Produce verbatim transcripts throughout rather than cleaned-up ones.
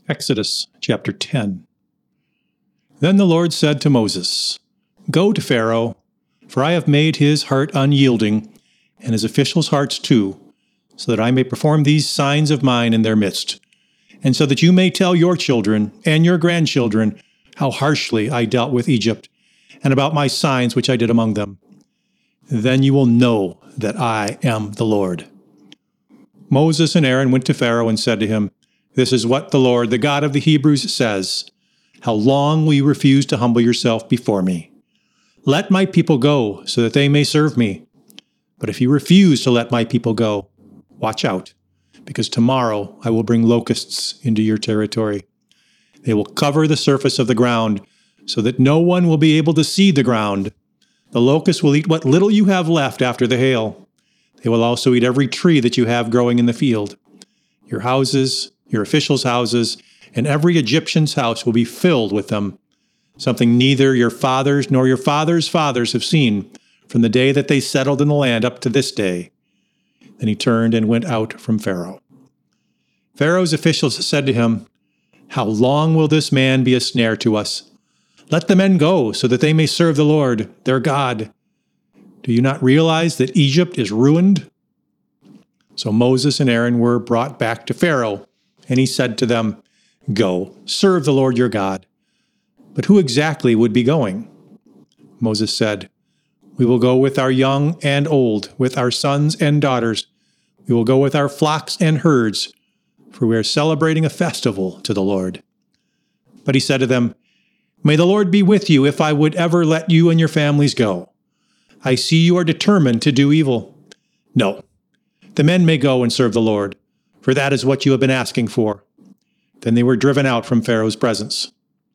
Exodus chapter ten. Then the Lord said to Moses, "Go to Pharaoh, for I have made his heart unyielding, and his officials' hearts too, so that I may perform these signs of mine in their midst, and so that you may tell your children and your grandchildren how harshly I dealt with Egypt, and about my signs which I did among them. Then you will know that I am the Lord." Moses and Aaron went to Pharaoh and said to him, "This is what the Lord, the God of the Hebrews, says. How long will you refuse to humble yourself before me? Let my people go, so that they may serve me. But if you refuse to let my people go, watch out, because tomorrow I will bring locusts into your territory. They will cover the surface of the ground, so that no one will be able to see the ground. The locusts will eat what little you have left after the hail. They will also eat every tree that you have growing in the field. Your houses, your officials' houses, and every Egyptian's house will be filled with them, something neither your fathers nor your fathers' fathers have seen from the day that they settled in the land up to this day." Then he turned and went out from Pharaoh. Pharaoh's officials said to him, "How long will this man be a snare to us? Let the men go, so that they may serve the Lord, their God. Do you not realize that Egypt is ruined?" So Moses and Aaron were brought back to Pharaoh, and he said to them, "Go, serve the Lord your God." But who exactly would be going? Moses said, "We will go with our young and old, with our sons and daughters. We will go with our flocks and herds, for we are celebrating a festival to the Lord." But he said to them, "May the Lord be with you if I would ever let you and your families go. I see you are determined to do evil. No, the men may go and serve the Lord, for that is what you have been asking for." Then they were driven out from Pharaoh's presence.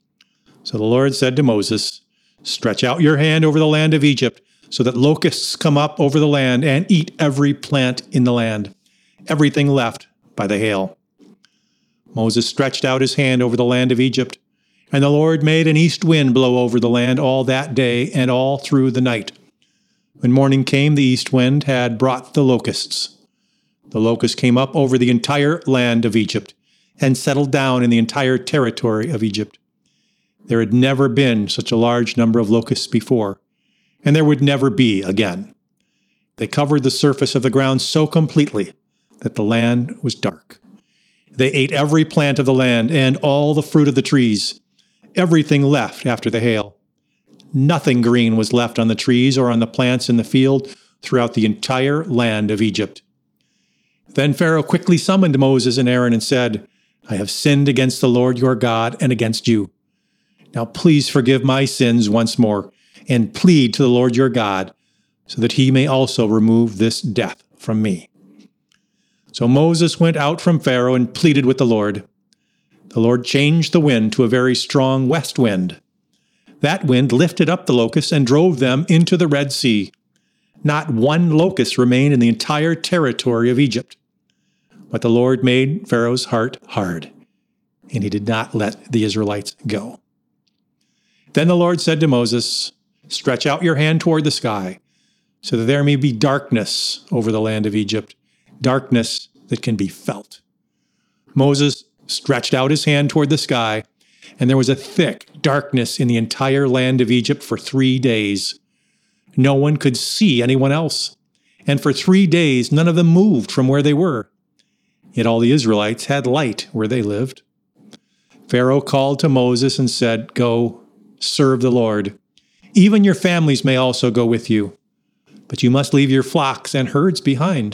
So the Lord said to Moses, "Stretch out your hand over the land of Egypt, so that locusts come up over the land and eat every plant in the land, everything left by the hail." Moses stretched out his hand over the land of Egypt, and the Lord made an east wind blow over the land all that day and all through the night. When morning came, the east wind had brought the locusts. The locusts came up over the entire land of Egypt and settled down in the entire territory of Egypt. There had never been such a large number of locusts before, and there would never be again. They covered the surface of the ground so completely that the land was dark. They ate every plant of the land and all the fruit of the trees, everything left after the hail. Nothing green was left on the trees or on the plants in the field throughout the entire land of Egypt. Then Pharaoh quickly summoned Moses and Aaron and said, "I have sinned against the Lord your God and against you. Now please forgive my sins once more and plead to the Lord your God, so that he may also remove this death from me." So Moses went out from Pharaoh and pleaded with the Lord. The Lord changed the wind to a very strong west wind. That wind lifted up the locusts and drove them into the Red Sea. Not one locust remained in the entire territory of Egypt. But the Lord made Pharaoh's heart hard, and he did not let the Israelites go. Then the Lord said to Moses, "Stretch out your hand toward the sky, so that there may be darkness over the land of Egypt, darkness that can be felt." Moses stretched out his hand toward the sky, and there was a thick darkness in the entire land of Egypt for three days. No one could see anyone else, and for three days none of them moved from where they were. Yet all the Israelites had light where they lived. Pharaoh called to Moses and said, "Go, serve the Lord. Even your families may also go with you, but you must leave your flocks and herds behind."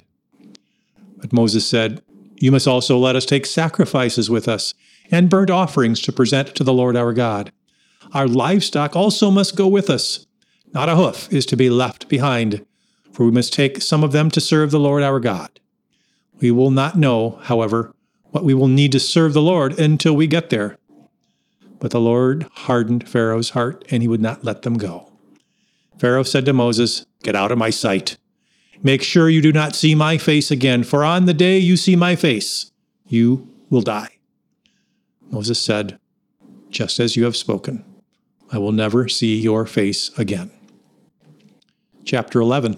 But Moses said, "You must also let us take sacrifices with us and burnt offerings to present to the Lord our God. Our livestock also must go with us. Not a hoof is to be left behind, for we must take some of them to serve the Lord our God. We will not know, however, what we will need to serve the Lord until we get there." But the Lord hardened Pharaoh's heart, and he would not let them go. Pharaoh said to Moses, "Get out of my sight. Make sure you do not see my face again, for on the day you see my face, you will die." Moses said, "Just as you have spoken, I will never see your face again." Chapter eleven.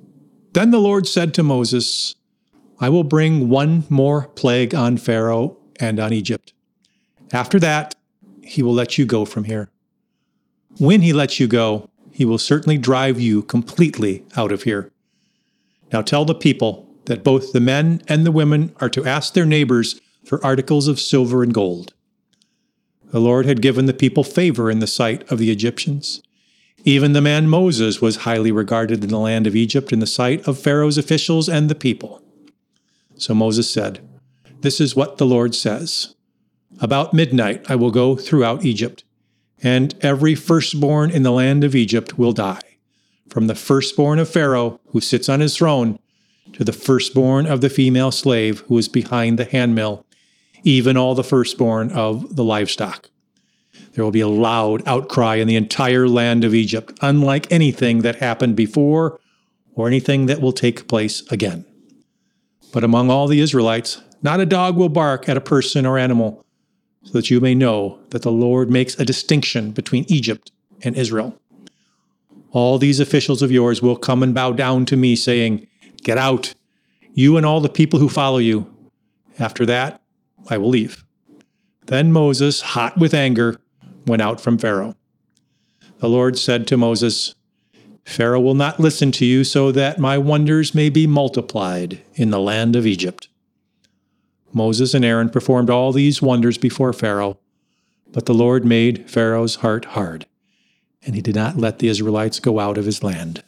Then the Lord said to Moses, "I will bring one more plague on Pharaoh, and on Egypt. After that, he will let you go from here. When he lets you go, he will certainly drive you completely out of here. Now tell the people that both the men and the women are to ask their neighbors for articles of silver and gold." The Lord had given the people favor in the sight of the Egyptians. Even the man Moses was highly regarded in the land of Egypt in the sight of Pharaoh's officials and the people. So Moses said, "This is what the Lord says. About midnight I will go throughout Egypt, and every firstborn in the land of Egypt will die, from the firstborn of Pharaoh who sits on his throne to the firstborn of the female slave who is behind the handmill, even all the firstborn of the livestock. There will be a loud outcry in the entire land of Egypt, unlike anything that happened before or anything that will take place again. But among all the Israelites, not a dog will bark at a person or animal, so that you may know that the Lord makes a distinction between Egypt and Israel. All these officials of yours will come and bow down to me, saying, 'Get out, you and all the people who follow you.' After that, I will leave." Then Moses, hot with anger, went out from Pharaoh. The Lord said to Moses, "Pharaoh will not listen to you, so that my wonders may be multiplied in the land of Egypt." Moses and Aaron performed all these wonders before Pharaoh, but the Lord made Pharaoh's heart hard, and he did not let the Israelites go out of his land.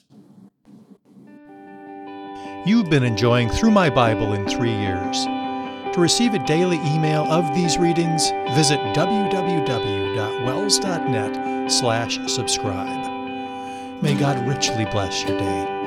You've been enjoying Through My Bible in Three Years. To receive a daily email of these readings, visit w w w dot wells dot net slash subscribe. May God richly bless your day.